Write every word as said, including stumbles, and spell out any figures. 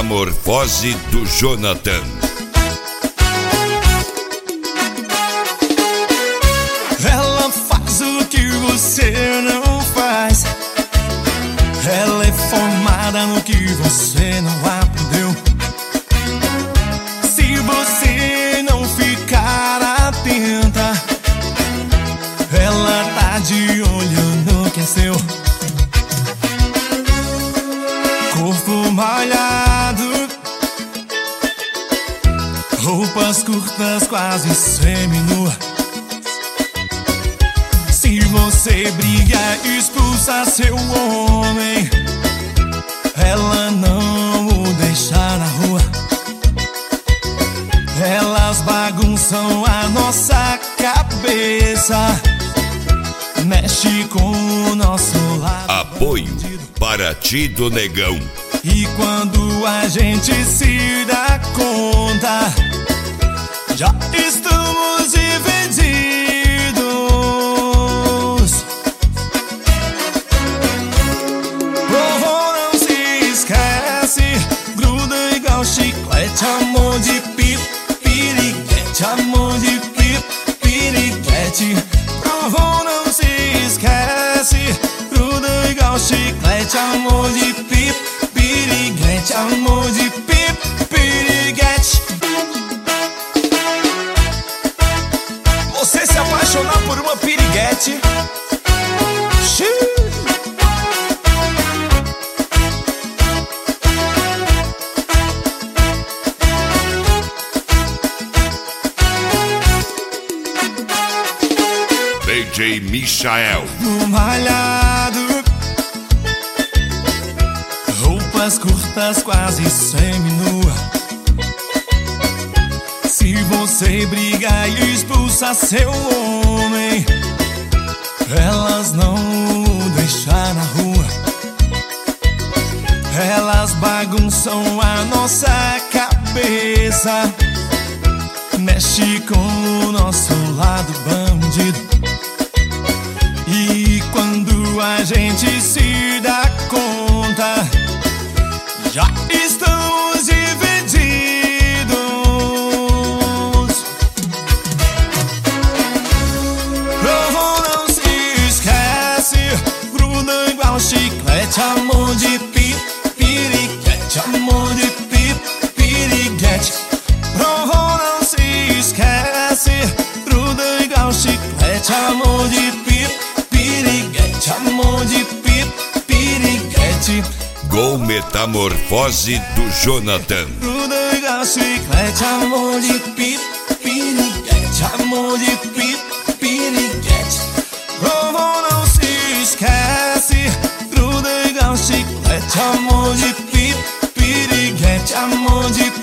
Metamorfose do Jonathan. Ela faz o que você não faz. Ela é formada no que você não aprendeu. Se você não ficar atenta, ela tá de olho no que é seu. Corpo malhado, roupas curtas quase seminua. Se você briga, expulsa seu homem, ela não o deixa na rua. Elas bagunçam a nossa cabeça, mexe com o nosso lado. Apoio para ti do Negão. E quando a gente se dá conta, já estamos divididos. Vovô não se esquece, gruda igual chiclete, amor de piriguete, amor de piriguete. Vovô não se esquece, gruda igual chiclete, amor de piriguete, amor de piriguete. Você se apaixonar por uma piriguete, xiii. D J Michael. Malhado, roupas curtas quase seminua. Se você briga e expulsa seu homem, elas não o deixam na rua. Elas bagunçam a nossa cabeça, mexe com o nosso lado bandido. E quando a gente se dá conta, já estamos divididos. Vovô não se esquece, gruda igual chiclete, amor de piriguete, amor de piriguete. Vovô não se esquece, gruda igual chiclete, amor de piriguete, amor de piriguete. Gol Metamorfose do Jonathan. Gruda igual chiclete, amor de piriguete, amor de piriguete. Vovô não se esquece, gruda igual chiclete, amor de piriguete, amor de